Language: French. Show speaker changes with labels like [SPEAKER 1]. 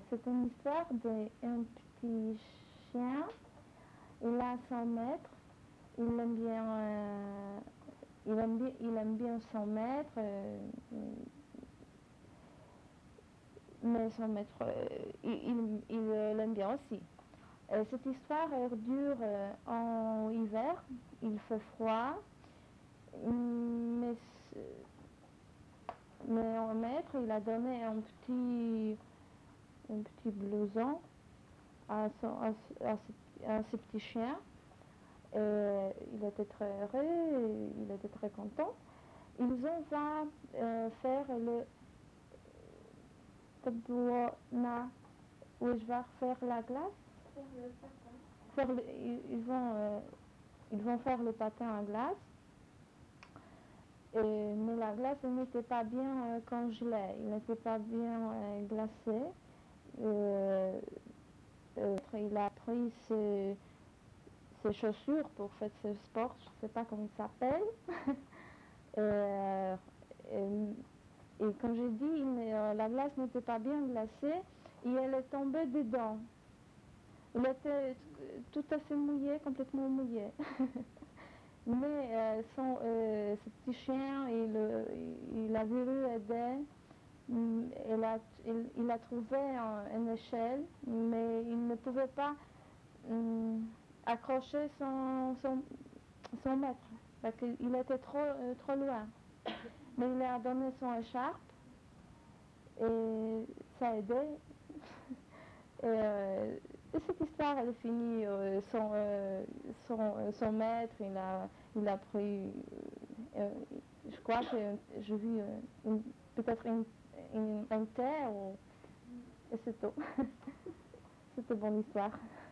[SPEAKER 1] C'est une histoire d'un petit chien. Il a son maître. Il aime bien, il aime bien son maître. Mais son maître, il l'aime bien aussi. Cette histoire dure en hiver. Il fait froid. Mais mon maître, il a donné un petit blouson à ce petit chien. Il était très heureux, il était très content. Ils ont va faire le tabouana, où je vais faire la glace. Ils vont faire le patin à glace. Mais la glace n'était pas bien congelée, il n'était pas bien glacé. Il a pris ses chaussures pour faire ce sport, je ne sais pas comment il s'appelle. Et comme j'ai dit, la glace n'était pas bien glacée et elle est tombée dedans. Il était tout à fait mouillé, complètement mouillé. Mais ce petit chien, il a voulu aider. Il a trouvé une échelle, mais il ne pouvait pas accrocher son maître, parce qu'il était trop loin. Mais il a donné son écharpe et ça a aidé. Et cette histoire, elle est finie. Son maître, il a pris, je crois que j'ai vu peut-être un thé, et c'est tout. C'est une bonne histoire.